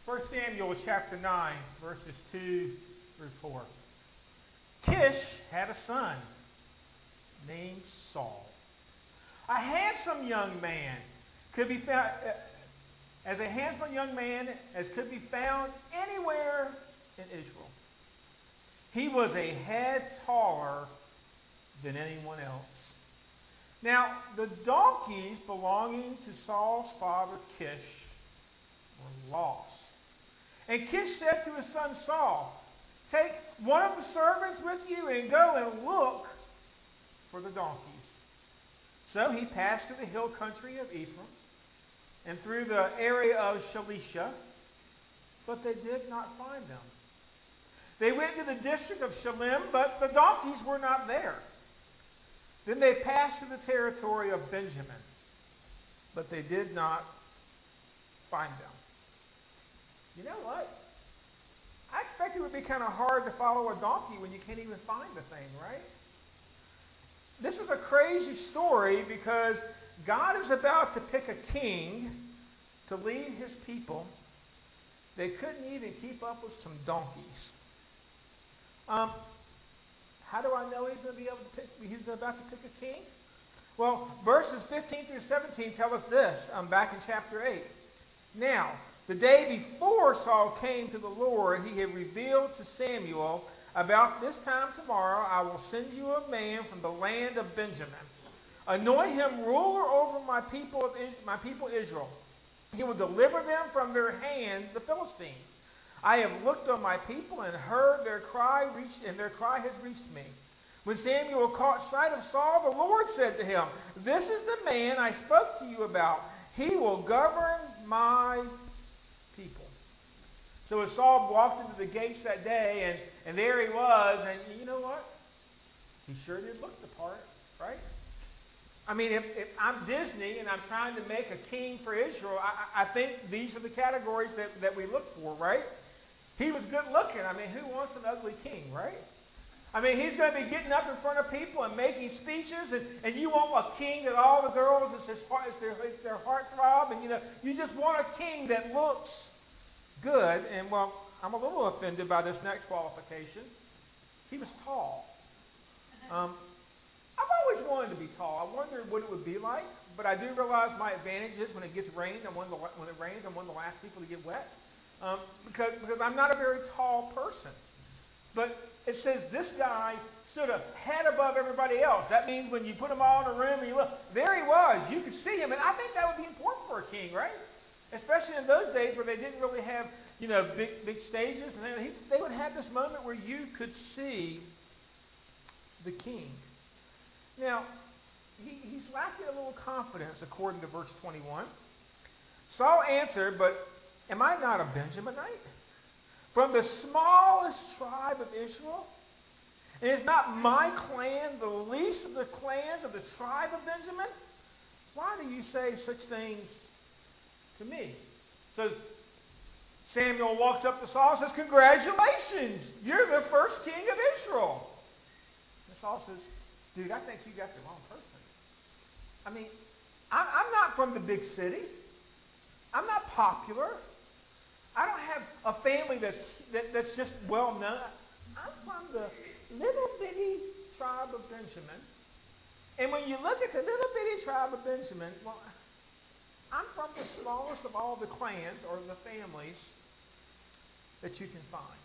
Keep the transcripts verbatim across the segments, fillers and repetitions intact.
First Samuel chapter nine, verses two through four. Kish had a son named Saul, a handsome young man, could be found as a handsome young man as could be found anywhere in Israel. He was a head taller than anyone else. Now, the donkeys belonging to Saul's father Kish were lost. And Kish said to his son Saul, "Take one of the servants with you and go and look for the donkeys." So he passed through the hill country of Ephraim and through the area of Shalisha, but they did not find them. They went to the district of Shalim, but the donkeys were not there. Then they passed through the territory of Benjamin, but they did not find them. You know what? I expect it would be kind of hard to follow a donkey when you can't even find the thing, right? This is a crazy story because God is about to pick a king to lead his people. They couldn't even keep up with some donkeys. Um, how do I know he's going to be able to pick? He's about to pick a king? Well, verses fifteen through seventeen tell us this. I'm back in chapter eight. Now, the day before Saul came to the Lord, he had revealed to Samuel, "About this time tomorrow I will send you a man from the land of Benjamin. Anoint him ruler over my people of Is- my people Israel. He will deliver them from their hand, the Philistines. I have looked on my people and heard their cry reached, and their cry has reached me." When Samuel caught sight of Saul, the Lord said to him, "This is the man I spoke to you about. He will govern my people." So as Saul walked into the gates that day, and, and there he was, and you know what? He sure did look the part, right? I mean, if, if I'm Disney and I'm trying to make a king for Israel, I, I think these are the categories that, that we look for, right? He was good looking. I mean, who wants an ugly king, right? I mean, he's going to be getting up in front of people and making speeches, and, and you want a king that all the girls, it's, his heart, it's, their, it's their heartthrob, and you know, you just want a king that looks good. And well, I'm a little offended by this next qualification. He was tall. Um, I've always wanted to be tall. I wondered what it would be like, but I do realize my advantage is when it gets rained, I'm one of the, when it rains, I'm one of the last people to get wet, um, because because I'm not a very tall person. But it says this guy stood a head above everybody else. That means when you put them all in a room and you look, there he was. You could see him, and I think that would be important for a king, right? Especially in those days where they didn't really have, you know, big big stages, and they, they would have this moment where you could see the king. Now, he, he's lacking a little confidence, according to verse twenty-one. Saul answered, "But am I not a Benjaminite? From the smallest tribe of Israel? And is not my clan the least of the clans of the tribe of Benjamin? Why do you say such things to me?" So Samuel walks up to Saul and says, "Congratulations! You're the first king of Israel." And Saul says, "Dude, I think you got the wrong person. I mean, I, I'm not from the big city. I'm not popular. I don't have a family that's that, that's just well known. I'm from the little bitty tribe of Benjamin. And when you look at the little bitty tribe of Benjamin, well, I'm from the smallest of all the clans or the families that you can find."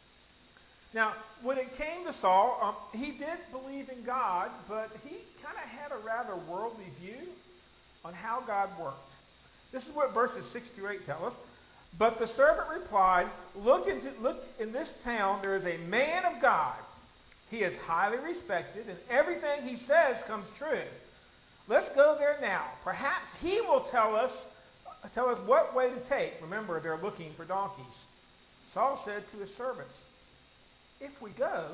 Now, when it came to Saul, um, he did believe in God, but he kind of had a rather worldly view on how God worked. This is what verses six through eight tell us. "But the servant replied, look, into, look in this town there is a man of God. He is highly respected, and everything he says comes true. Let's go there now. Perhaps he will tell us, tell us what way to take." Remember, they're looking for donkeys. Saul said to his servants, "If we go,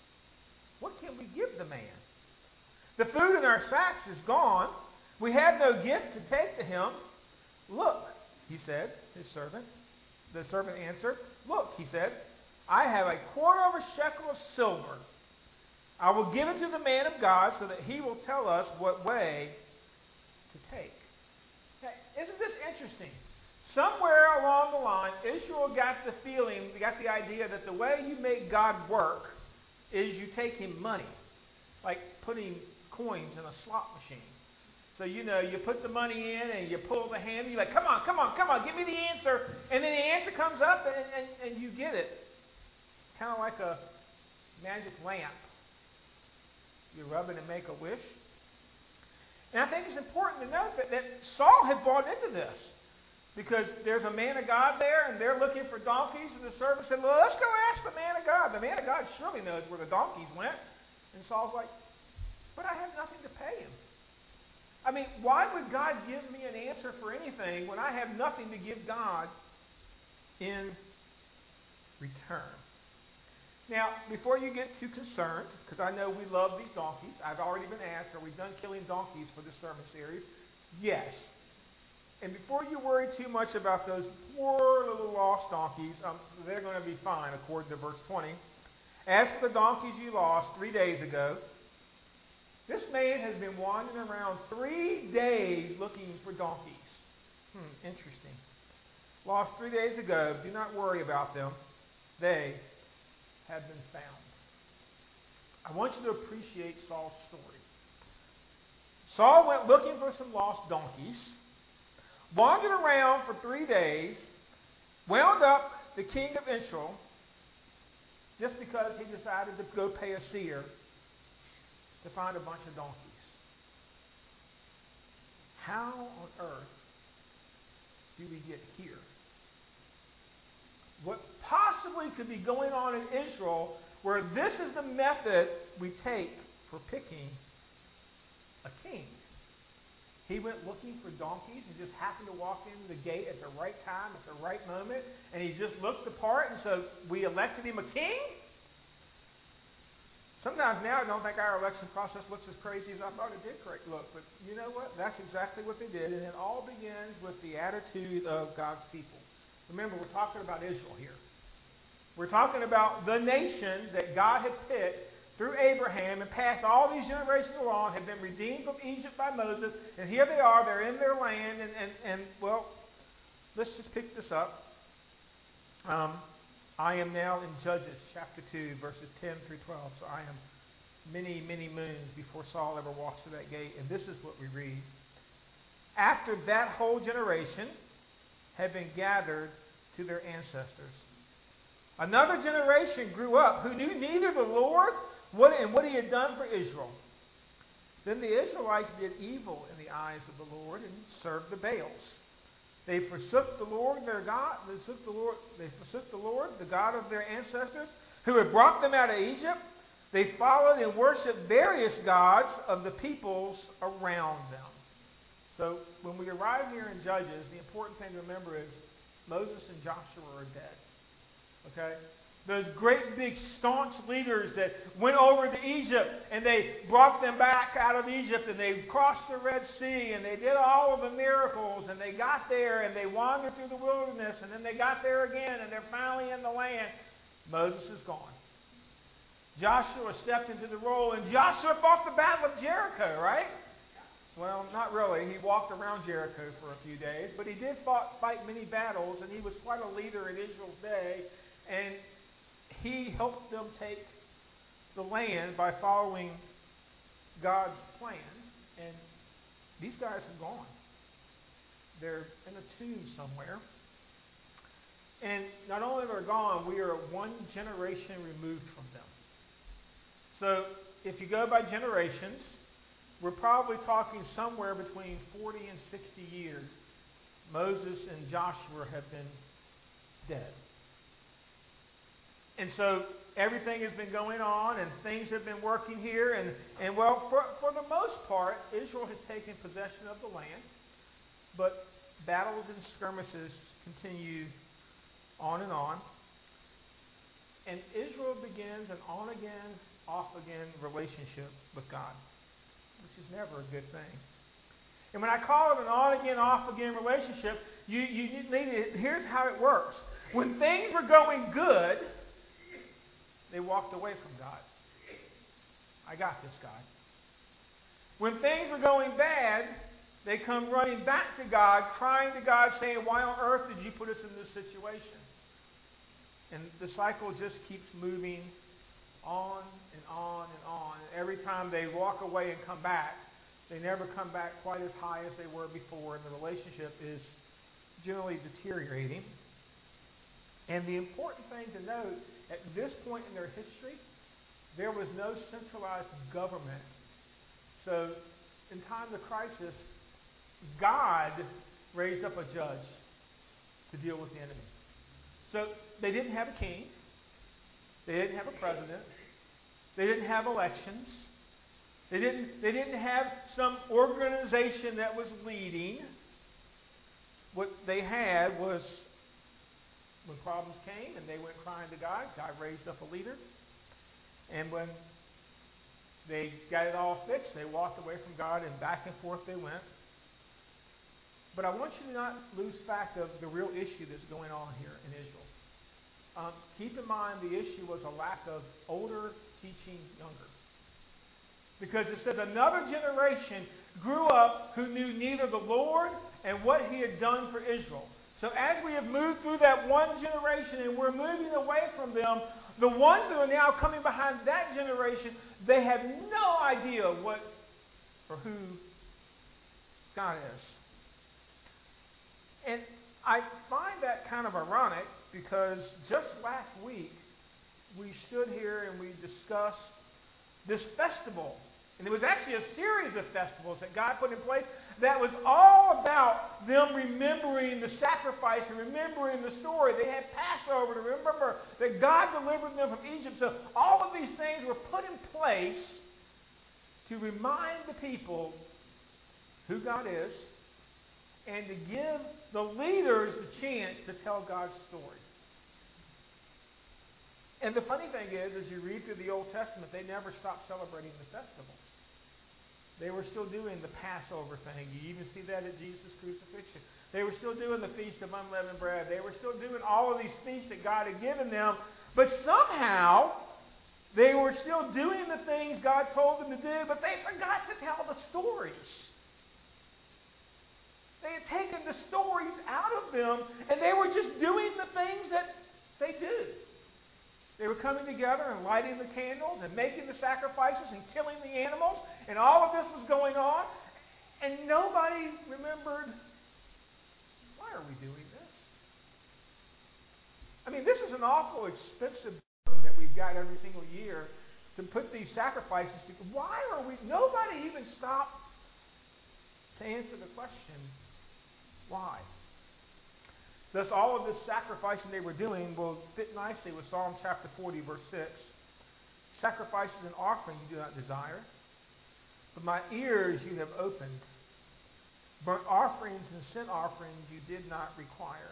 what can we give the man? The food in our sacks is gone. We have no gift to take to him. Look," he said, his servant. The servant answered, "Look," he said, "I have a quarter of a shekel of silver. I will give it to the man of God so that he will tell us what way to take." Now, isn't this interesting? Somewhere along the line, Israel got the feeling, got the idea that the way you make God work is you take him money, like putting coins in a slot machine. So, you know, you put the money in and you pull the hand, and you're like, come on, come on, come on, give me the answer. And then the answer comes up and, and, and you get it. Kind of like a magic lamp. You rub it and make a wish. And I think it's important to note that, that Saul had bought into this. Because there's a man of God there, and they're looking for donkeys, and the servant said, well, let's go ask the man of God. The man of God surely knows where the donkeys went. And Saul's like, but I have nothing to pay him. I mean, why would God give me an answer for anything when I have nothing to give God in return? Now, before you get too concerned, because I know we love these donkeys, I've already been asked, are we done killing donkeys for this sermon series? Yes. And before you worry too much about those poor little lost donkeys, um, they're going to be fine, according to verse twenty. As for the donkeys you lost three days ago, this man has been wandering around three days looking for donkeys. Hmm, interesting. Lost three days ago. Do not worry about them. They have been found. I want you to appreciate Saul's story. Saul went looking for some lost donkeys, wandered around for three days, wound up the king of Israel just because he decided to go pay a seer to find a bunch of donkeys. How on earth do we get here? What possibly could be going on in Israel where this is the method we take for picking a king? He went looking for donkeys and just happened to walk into the gate at the right time, at the right moment, and he just looked the part, and so we elected him a king? Sometimes now I don't think our election process looks as crazy as I thought it did look, but you know what? That's exactly what they did, and it all begins with the attitude of God's people. Remember, we're talking about Israel here. We're talking about the nation that God had picked through Abraham and passed all these generations along, had been redeemed from Egypt by Moses, and here they are, they're in their land, and, and, and well, let's just pick this up. Um, I am now in Judges chapter two, verses ten through twelve, so I am many, many moons before Saul ever walks through that gate, and this is what we read. After that whole generation had been gathered to their ancestors, another generation grew up who knew neither the Lord what, and what he had done for Israel. Then the Israelites did evil in the eyes of the Lord and served the Baals. They forsook the Lord their God. They forsook the Lord, they forsook the Lord, the God of their ancestors, who had brought them out of Egypt. They followed and worshipped various gods of the peoples around them. So when we arrive here in Judges, the important thing to remember is Moses and Joshua are dead. Okay? The great big staunch leaders that went over to Egypt and they brought them back out of Egypt and they crossed the Red Sea and they did all of the miracles and they got there and they wandered through the wilderness and then they got there again and they're finally in the land. Moses is gone. Joshua stepped into the role and Joshua fought the battle of Jericho, right? Well, not really. He walked around Jericho for a few days, but he did fought, fight many battles and he was quite a leader in Israel's day. And he helped them take the land by following God's plan. And these guys are gone. They're in a tomb somewhere. And not only are they gone, we are one generation removed from them. So if you go by generations, we're probably talking somewhere between forty and sixty years. Moses and Joshua have been dead. And so everything has been going on and things have been working here. And, and well, for, for the most part, Israel has taken possession of the land. But battles and skirmishes continue on and on. And Israel begins an on-again, off-again relationship with God, which is never a good thing. And when I call it an on-again, off-again relationship, you, you need to, here's how it works. When things were going good, they walked away from God. I got this, God. When things were going bad, They come running back to God, crying to God, saying, why on earth did you put us in this situation? And the cycle just keeps moving on and on and on. And every time they walk away and come back, they never come back quite as high as they were before, and the relationship is generally deteriorating. And the important thing to note, at this point in their history, there was no centralized government. So in time of crisis, God raised up a judge to deal with the enemy. So they didn't have a king. They didn't have a president. They didn't have elections. They didn't, they didn't have some organization that was leading. What they had was, when problems came and they went crying to God, God raised up a leader. And when they got it all fixed, they walked away from God, and back and forth they went. But I want you to not lose fact of the real issue that's going on here in Israel. Um, keep in mind the issue was a lack of older teaching younger. Because it says another generation grew up who knew neither the Lord and what he had done for Israel. So as we have moved through that one generation and we're moving away from them, the ones that are now coming behind that generation, they have no idea what or who God is. And I find that kind of ironic because just last week we stood here and we discussed this festival. And it was actually a series of festivals that God put in place that was all about them remembering the sacrifice and remembering the story. They had Passover to remember that God delivered them from Egypt. So all of these things were put in place to remind the people who God is and to give the leaders the chance to tell God's story. And the funny thing is, as you read through the Old Testament, they never stopped celebrating the festivals. They were still doing the Passover thing. You even see that at Jesus' crucifixion. They were still doing the Feast of Unleavened Bread. They were still doing all of these feasts that God had given them. But somehow, they were still doing the things God told them to do, but they forgot to tell the stories. They had taken the stories out of them, and they were just doing the things that they do. They were coming together and lighting the candles and making the sacrifices and killing the animals, and all of this was going on, and nobody remembered, why are we doing this? I mean, this is an awful expensive burden that we've got every single year to put these sacrifices together. Why are we, nobody even stopped to answer the question, why? Thus, all of this sacrificing they were doing will fit nicely with Psalm chapter forty, verse six. Sacrifices and offering you do not desire, but my ears you have opened. Burnt offerings and sin offerings you did not require.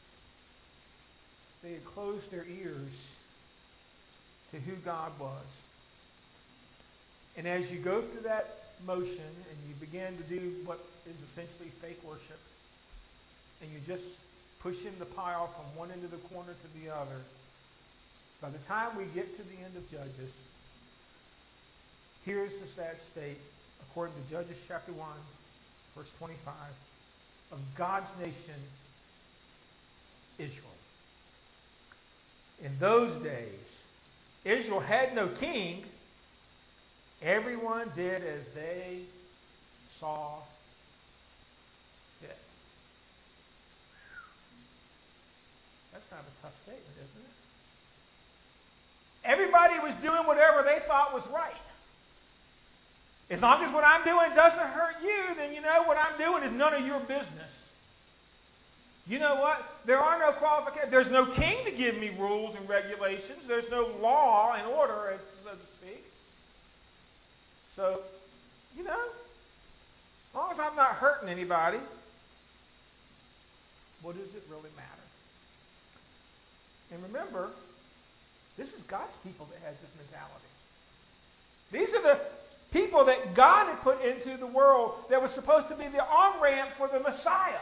They had closed their ears to who God was. And as you go through that motion and you begin to do what is essentially fake worship, and you just pushing the pile from one end of the corner to the other, by the time we get to the end of Judges, here's the sad state, according to Judges chapter one, verse twenty-five, of God's nation, Israel. In those days, Israel had no king. Everyone did as they saw fit. That's kind of a tough statement, isn't it? Everybody was doing whatever they thought was right. As long as what I'm doing doesn't hurt you, then you know what I'm doing is none of your business. You know what? There are no qualifications. There's no king to give me rules and regulations. There's no law and order, so to speak. So, you know, as long as I'm not hurting anybody, what does it really matter? And remember, this is God's people that has this mentality. These are the people that God had put into the world that was supposed to be the on-ramp for the Messiah.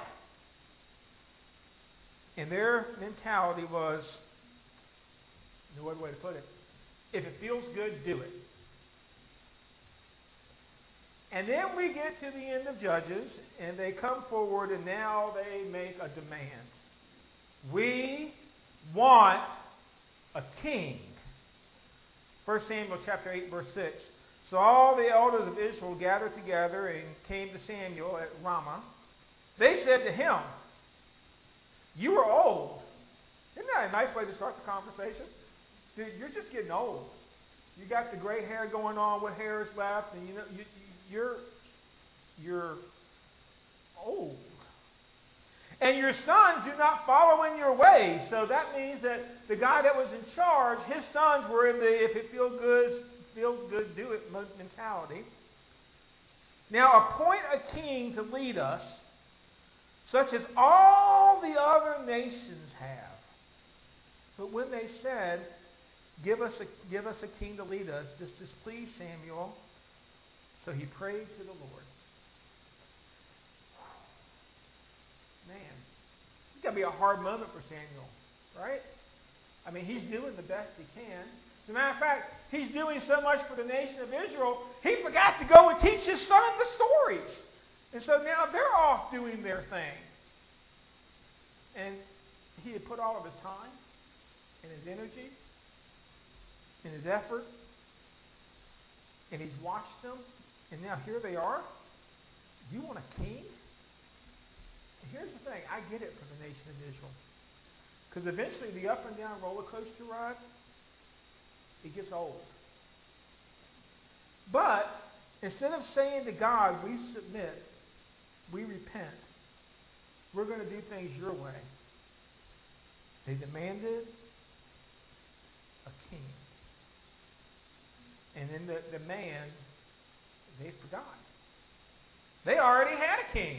And their mentality was, no other way to put it, if it feels good, do it. And then we get to the end of Judges, and they come forward, and now they make a demand. We want a king. First Samuel chapter eight, verse six. So all the elders of Israel gathered together and came to Samuel at Ramah. They said to him, "You are old." Isn't that a nice way to start the conversation? Dude, you're just getting old. You got the gray hair going on, what hair is left, and you know you, you're you're old. And your sons do not follow in your ways. So that means that the guy that was in charge, his sons were in the if it feels good, feels good, do it mentality. Now appoint a king to lead us, such as all the other nations have. But when they said, Give us a give us a king to lead us, this displeased Samuel. So he prayed to the Lord. Man, it's got to be a hard moment for Samuel, right? I mean, he's doing the best he can. As a matter of fact, he's doing so much for the nation of Israel, he forgot to go and teach his son the stories. And so now they're off doing their thing. And he had put all of his time and his energy and his effort, and he's watched them, and now here they are. You want a king? And here's the thing. I get it for the nation of Israel. Because eventually the up and down roller coaster ride, it gets old. But instead of saying to God, we submit, we repent, we're going to do things your way, they demanded a king. And in the demand, they forgot. They already had a king.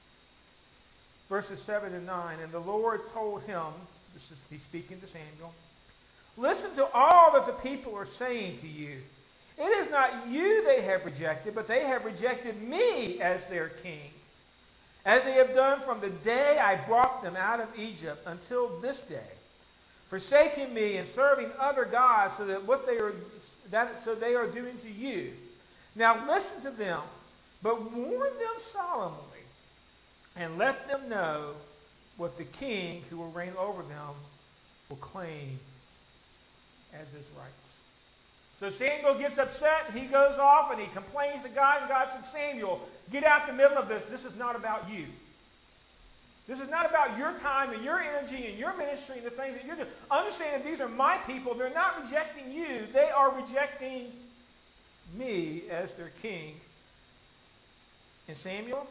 Verses seven and nine, and the Lord told him, this is he's speaking to Samuel, listen to all that the people are saying to you. It is not you they have rejected, but they have rejected me as their king, as they have done from the day I brought them out of Egypt until this day, forsaking me and serving other gods, so that what they are that so they are doing to you. Now listen to them, but warn them solemnly, and let them know what the king who will reign over them will claim as his rights. So Samuel gets upset, and he goes off, and he complains to God, and God says, Samuel, get out the middle of this. This is not about you. This is not about your time and your energy and your ministry and the things that you're doing. Understand that these are my people. They're not rejecting you. They are rejecting me as their king. And Samuel,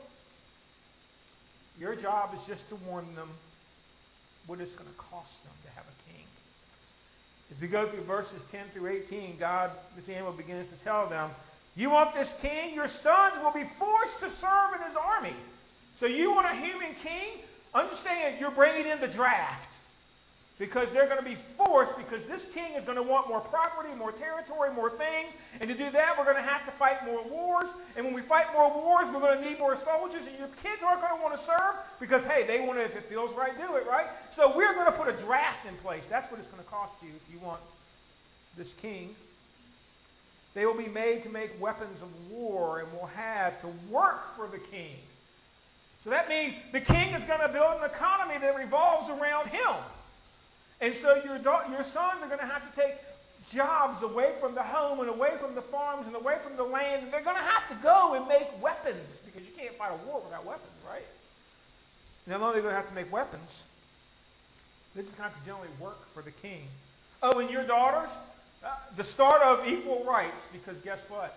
your job is just to warn them what it's going to cost them to have a king. As we go through verses ten through eighteen, God, Samuel begins to tell them, you want this king? Your sons will be forced to serve in his army. So you want a human king? Understand, you're bringing in the draft. Because they're going to be forced, because this king is going to want more property, more territory, more things. And to do that, we're going to have to fight more wars. And when we fight more wars, we're going to need more soldiers. And your kids aren't going to want to serve because, hey, they want to, if it feels right, do it, right? So we're going to put a draft in place. That's what it's going to cost you if you want this king. They will be made to make weapons of war and will have to work for the king. So that means the king is going to build an economy that revolves around him. And so your, your sons are going to have to take jobs away from the home and away from the farms and away from the land. And they're going to have to go and make weapons because you can't fight a war without weapons, right? And not only are they going to have to make weapons, they're just going to have to generally work for the king. Oh, and your daughters, uh, the start of equal rights, because guess what?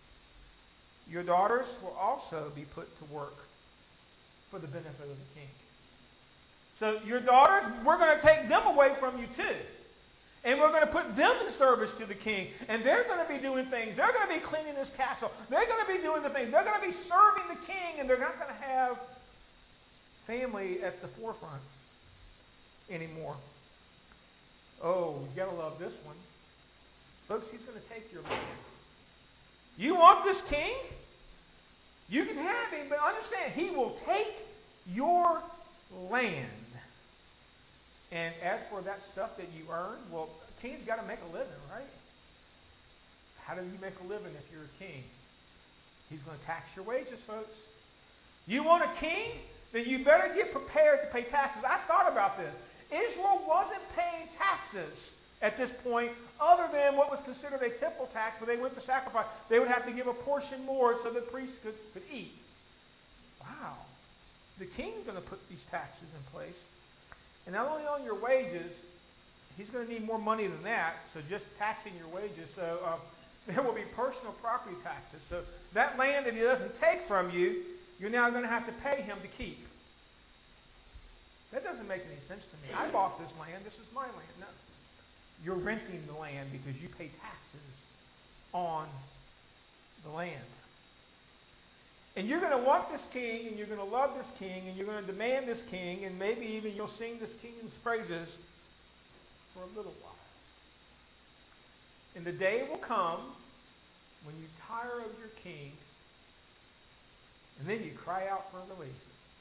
Your daughters will also be put to work for the benefit of the king. So your daughters, we're going to take them away from you too. And we're going to put them in service to the king. And they're going to be doing things. They're going to be cleaning his castle. They're going to be doing the things. They're going to be serving the king. And they're not going to have family at the forefront anymore. Oh, you got to love this one. Folks, he's going to take your land. You want this king? You can have him, but understand, he will take your land. And as for that stuff that you earn, well, a king's got to make a living, right? How do you make a living if you're a king? He's going to tax your wages, folks. You want a king? Then you better get prepared to pay taxes. I thought about this. Israel wasn't paying taxes at this point other than what was considered a temple tax, where they went to sacrifice. They would have to give a portion more so the priests could, could eat. Wow. The king's going to put these taxes in place. And not only on your wages, he's going to need more money than that, so just taxing your wages. So uh, there will be personal property taxes. So that land that he doesn't take from you, you're now going to have to pay him to keep. That doesn't make any sense to me. I bought this land. This is my land. No. You're renting the land because you pay taxes on the land. And you're going to want this king, and you're going to love this king, and you're going to demand this king, and maybe even you'll sing this king's praises for a little while. And the day will come when you tire of your king, and then you cry out for relief.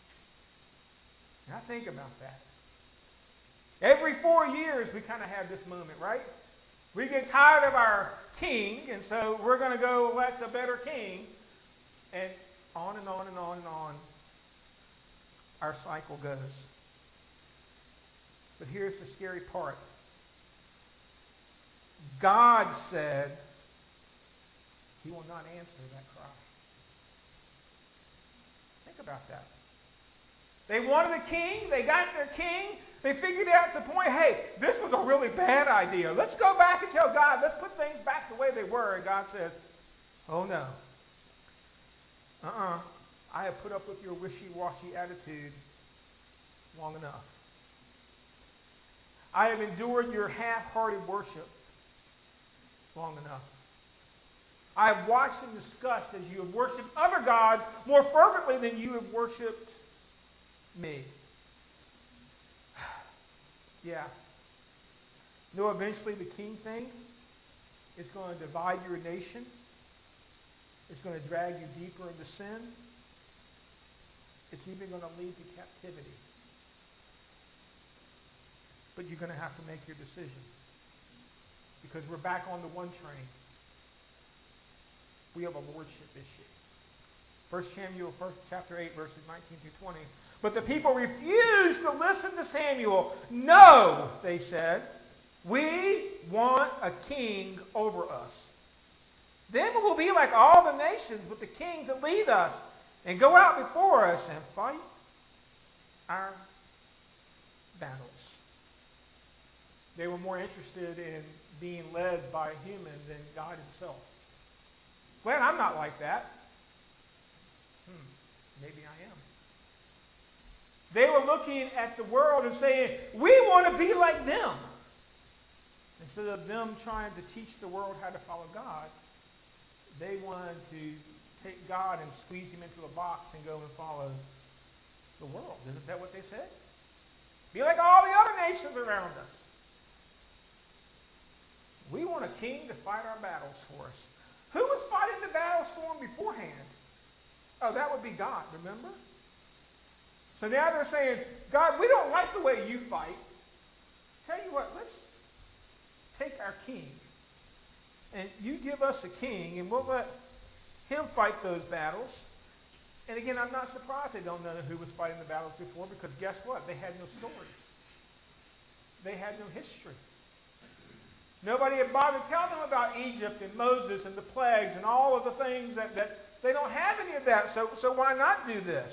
Now think about that. Every four years we kind of have this moment, right? We get tired of our king, and so we're going to go elect a better king. And on and on and on and on our cycle goes. But here's the scary part. God said he will not answer that cry. Think about that. They wanted a king. They got their king. They figured out to the point, hey, this was a really bad idea. Let's go back and tell God, let's put things back the way they were. And God says, oh no. Uh-uh. I have put up with your wishy-washy attitude long enough. I have endured your half-hearted worship long enough. I have watched and discussed as you have worshipped other gods more fervently than you have worshipped me. Yeah. No, eventually the king thing is going to divide your nation. It's going to drag you deeper into sin. It's even going to lead to captivity. But you're going to have to make your decision. Because we're back on the one train. We have a lordship issue. First Samuel chapter eight, verses nineteen through twenty. But the people refused to listen to Samuel. No, they said, we want a king over us. Then we will be like all the nations with the king to lead us and go out before us and fight our battles. They were more interested in being led by a human than God himself. Well, I'm not like that. Hmm, maybe I am. They were looking at the world and saying, we want to be like them. Instead of them trying to teach the world how to follow God, they wanted to take God and squeeze him into a box and go and follow the world. Isn't that what they said? Be like all the other nations around us. We want a king to fight our battles for us. Who was fighting the battles for them beforehand? Oh, that would be God, remember? So now they're saying, God, we don't like the way you fight. Tell you what, let's take our king. And you give us a king, and we'll let him fight those battles. And again, I'm not surprised they don't know who was fighting the battles before, because guess what? They had no stories. They had no history. Nobody had bothered telling them about Egypt and Moses and the plagues and all of the things that, that they don't have any of that. So, so why not do this?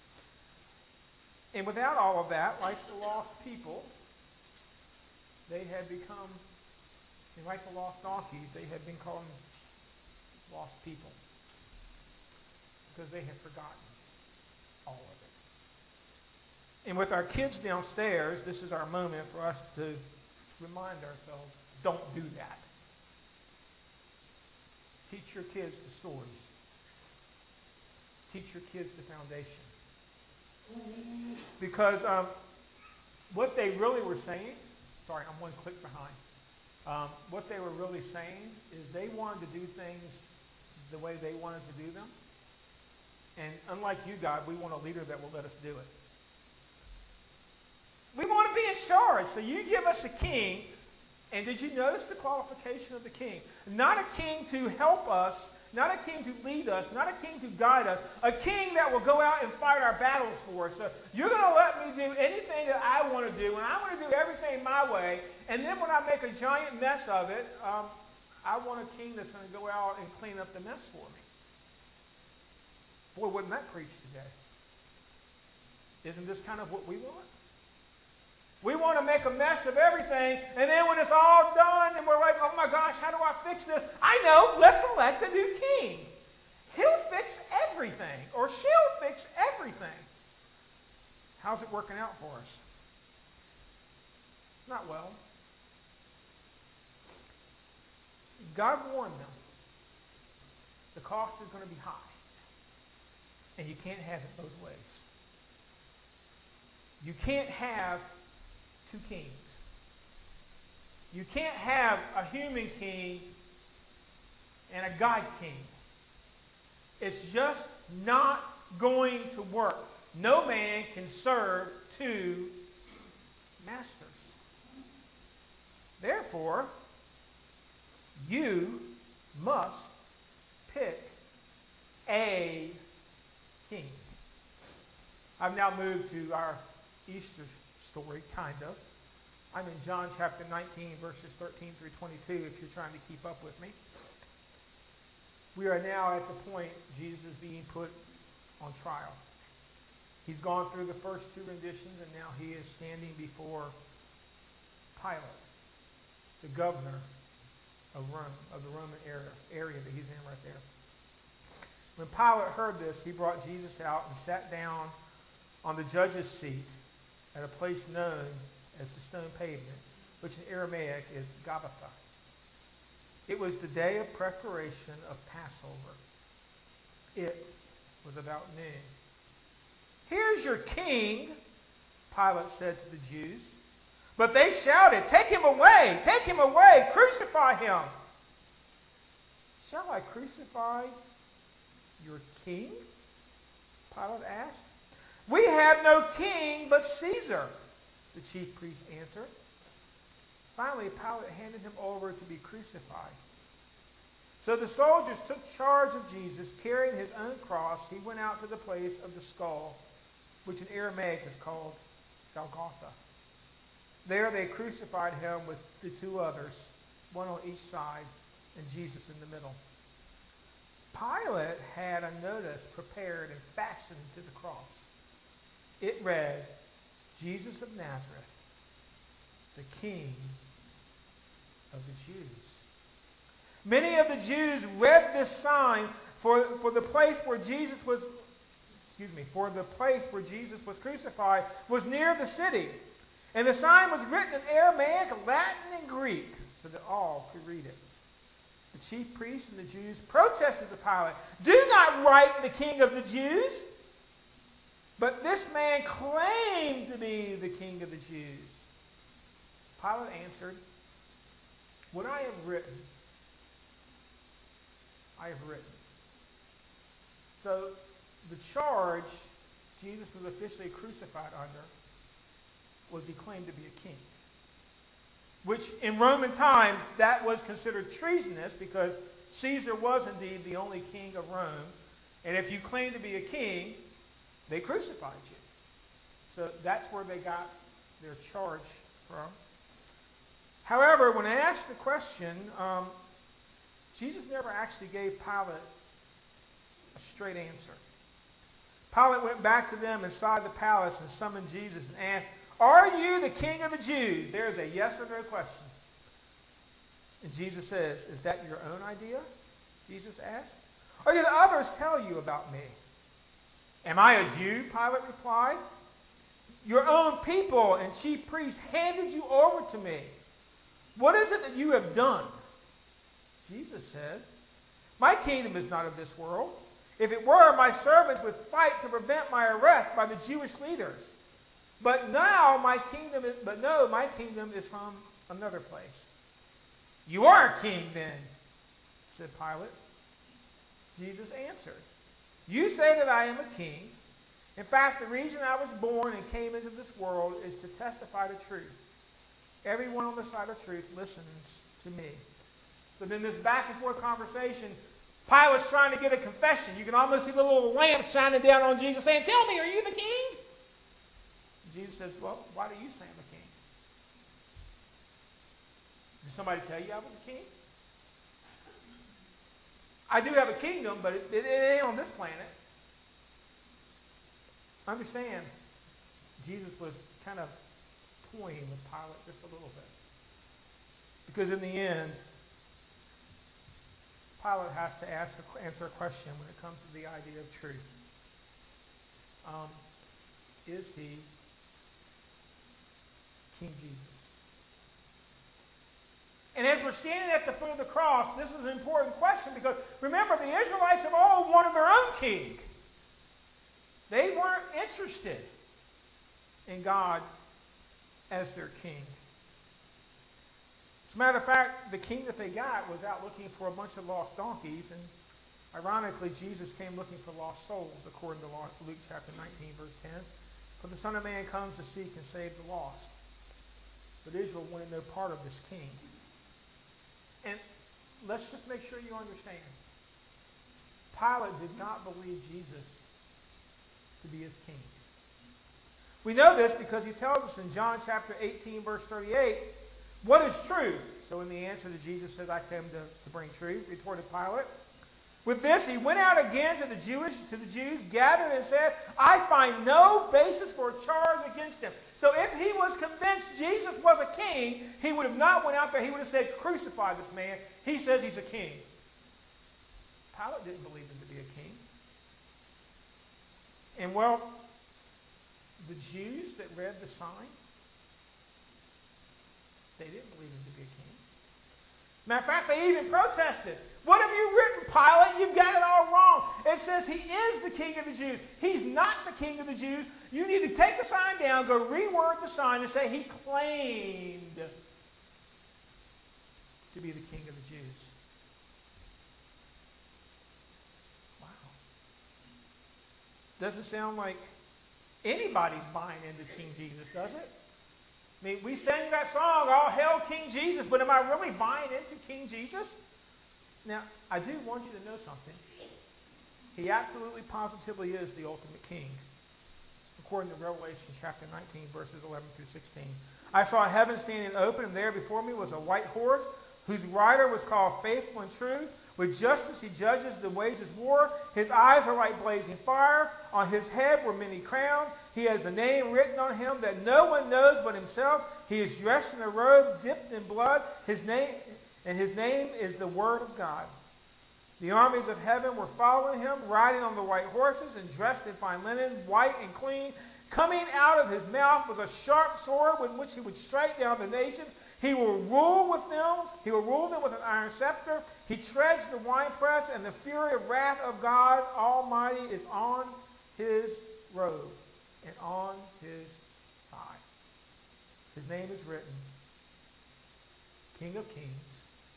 And without all of that, like the lost people, they had become, and like the lost donkeys, they had been called lost people. Because they had forgotten all of it. And with our kids downstairs, this is our moment for us to remind ourselves, don't do that. Teach your kids the stories. Teach your kids the foundation. Because um, what they really were saying, sorry, I'm one click behind. Um, what they were really saying is they wanted to do things the way they wanted to do them. And unlike you, God, we want a leader that will let us do it. We want to be in charge. So you give us a king. And did you notice the qualification of the king? Not a king to help us not a king to lead us, not a king to guide us, a king that will go out and fight our battles for us. So you're going to let me do anything that I want to do, and I want to do everything my way, and then when I make a giant mess of it, um, I want a king that's going to go out and clean up the mess for me. Boy, wouldn't that preach today? Isn't this kind of what we want? We want to make a mess of everything, and then when it's all done, and we're like, oh my gosh, how do I fix this? I know, let's elect a new king. He'll fix everything, or she'll fix everything. How's it working out for us? Not well. God warned them. The cost is going to be high. And you can't have it both ways. You can't have two kings. You can't have a human king and a God king. It's just not going to work. No man can serve two masters. Therefore, you must pick a king. I've now moved to our Easter story, kind of. I'm in John chapter nineteen, verses thirteen through twenty-two, if you're trying to keep up with me. We are now at the point Jesus is being put on trial. He's gone through the first two renditions, and now he is standing before Pilate, the governor of Rome, of the Roman area, area that he's in right there. When Pilate heard this, he brought Jesus out and sat down on the judge's seat at a place known as the stone pavement, which in Aramaic is Gabbatha. It was the day of preparation of Passover. It was about noon. Here's your king, Pilate said to the Jews. But they shouted, take him away, take him away, crucify him. Shall I crucify your king? Pilate asked. We have no king but Caesar, the chief priest answered. Finally, Pilate handed him over to be crucified. So the soldiers took charge of Jesus, carrying his own cross. He went out to the place of the skull, which in Aramaic is called Golgotha. There they crucified him with the two others, one on each side, and Jesus in the middle. Pilate had a notice prepared and fastened to the cross. It read, Jesus of Nazareth, the King of the Jews. Many of the Jews read this sign for, for the place where Jesus was, excuse me, for the place where Jesus was crucified was near the city. And the sign was written in Aramaic, Latin, and Greek, so that all could read it. The chief priests and the Jews protested to Pilate, do not write the King of the Jews. But this man claimed to be the King of the Jews. Pilate answered, what I have written, I have written. So the charge Jesus was officially crucified under was he claimed to be a king. Which in Roman times, that was considered treasonous because Caesar was indeed the only king of Rome. And if you claimed to be a king, they crucified you. So that's where they got their charge from. However, when I asked the question, um, Jesus never actually gave Pilate a straight answer. Pilate went back to them inside the palace and summoned Jesus and asked, are you the King of the Jews? There's a yes or no question. And Jesus says, is that your own idea? Jesus asked. Or did others tell you about me? Am I a Jew? Pilate replied. Your own people and chief priests handed you over to me. What is it that you have done? Jesus said, my kingdom is not of this world. If it were, my servants would fight to prevent my arrest by the Jewish leaders. But now my kingdom is, but no, my kingdom is from another place. You are a king then, said Pilate. Jesus answered, you say that I am a king. In fact, the reason I was born and came into this world is to testify the truth. Everyone on the side of truth listens to me. So then this back and forth conversation, Pilate's trying to get a confession. You can almost see the little lamp shining down on Jesus saying, tell me, are you the king? Jesus says, well, why do you say I'm the king? Did somebody tell you I was the king? I do have a kingdom, but it, it, it ain't on this planet. Understand, Jesus was kind of toying with Pilate just a little bit. Because in the end, Pilate has to ask, answer a question when it comes to the idea of truth. Um, is he King Jesus? And as we're standing at the foot of the cross, this is an important question because remember, the Israelites of old wanted their own king. They weren't interested in God as their king. As a matter of fact, the king that they got was out looking for a bunch of lost donkeys, and ironically, Jesus came looking for lost souls, according to Luke chapter nineteen, verse ten. For the Son of Man comes to seek and save the lost. But Israel wanted no part of this king. And let's just make sure you understand. Pilate did not believe Jesus to be his king. We know this because he tells us in John chapter eighteen, verse thirty-eight, what is truth? So in the answer to Jesus says, I came to, to bring truth, retorted Pilate. With this, he went out again to the Jewish, to the Jews, gathered and said, I find no basis for a charge against him. So if he was convinced Jesus was a king, he would have not went out there. He would have said, crucify this man. He says he's a king. Pilate didn't believe him to be a king. And well, the Jews that read the sign, they didn't believe him to be a king. Matter of fact, they even protested. What have you written, Pilate? You've got it all wrong. It says he is the king of the Jews. He's not the king of the Jews. You need to take the sign down, go reword the sign, and say he claimed to be the king of the Jews. Wow. Doesn't sound like anybody's buying into King Jesus, does it? I mean, we sang that song, All Hail King Jesus, but am I really buying into King Jesus? Now, I do want you to know something. He absolutely positively is the ultimate king, according to Revelation chapter nineteen, verses eleven through sixteen. I saw heaven standing open, and there before me was a white horse, whose rider was called Faithful and True. With justice he judges the wages of war. His eyes are like blazing fire. On his head were many crowns. He has the name written on him that no one knows but himself. He is dressed in a robe dipped in blood. His name, and his name is the Word of God. The armies of heaven were following him, riding on the white horses and dressed in fine linen, white and clean. Coming out of his mouth was a sharp sword with which he would strike down the nations. He will rule with them. He will rule them with an iron scepter. He treads the winepress, and the fury of wrath of God Almighty is on his robe and on his thigh. His name is written, King of Kings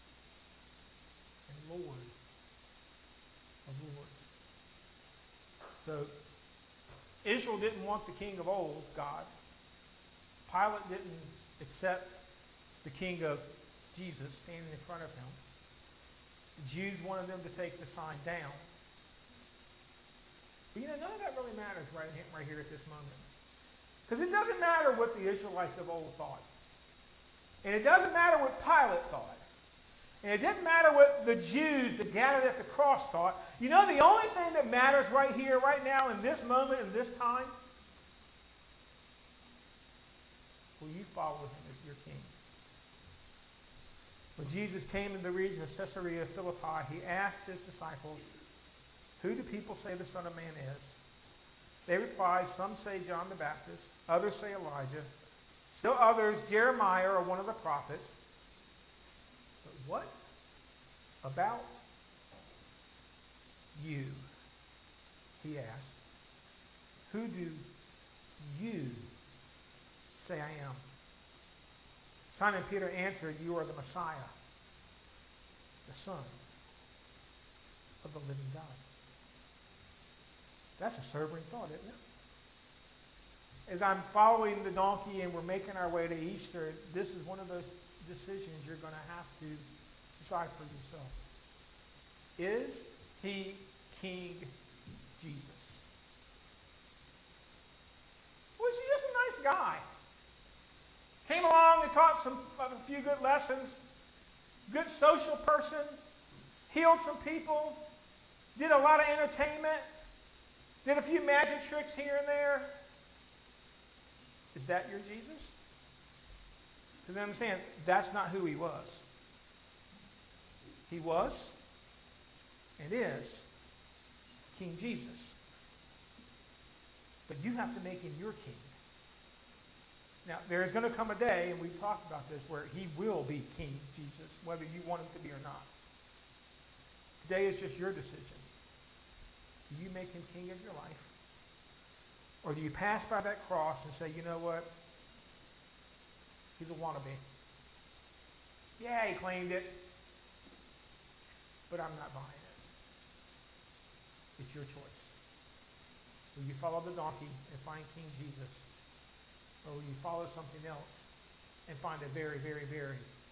and Lord of Lords. So, Israel didn't want the king of old, God. Pilate didn't accept the king of Jesus standing in front of him. The Jews wanted them to take the sign down. But you know, none of that really matters right here, right here at this moment. Because it doesn't matter what the Israelites of old thought. And it doesn't matter what Pilate thought. And it didn't matter what the Jews that gathered at the cross thought. You know, the only thing that matters right here, right now, in this moment, in this time, will you follow him as your king? When Jesus came into the region of Caesarea Philippi, he asked his disciples, who do people say the Son of Man is? They replied, some say John the Baptist, others say Elijah, still others Jeremiah or one of the prophets. But what about you? He asked. Who do you say I am? Simon Peter answered, you are the Messiah, the Son of the living God. That's a sobering thought, isn't it? As I'm following the donkey and we're making our way to Easter, this is one of those decisions you're going to have to decide for yourself. Is he King Jesus. Was he just a nice guy? Came along and taught some a few good lessons. Good social person. Healed some people. Did a lot of entertainment. Did a few magic tricks here and there. Is that your Jesus? Because understand, that's not who he was. He was and is King Jesus. But you have to make him your king. Now, there is going to come a day, and we've talked about this, where he will be King Jesus, whether you want him to be or not. Today is just your decision. Do you make him king of your life? Or do you pass by that cross and say, you know what? He's a wannabe. Yeah, he claimed it. But I'm not buying it. It's your choice. Will you follow the donkey and find King Jesus? Or will you follow something else and find a very, very, very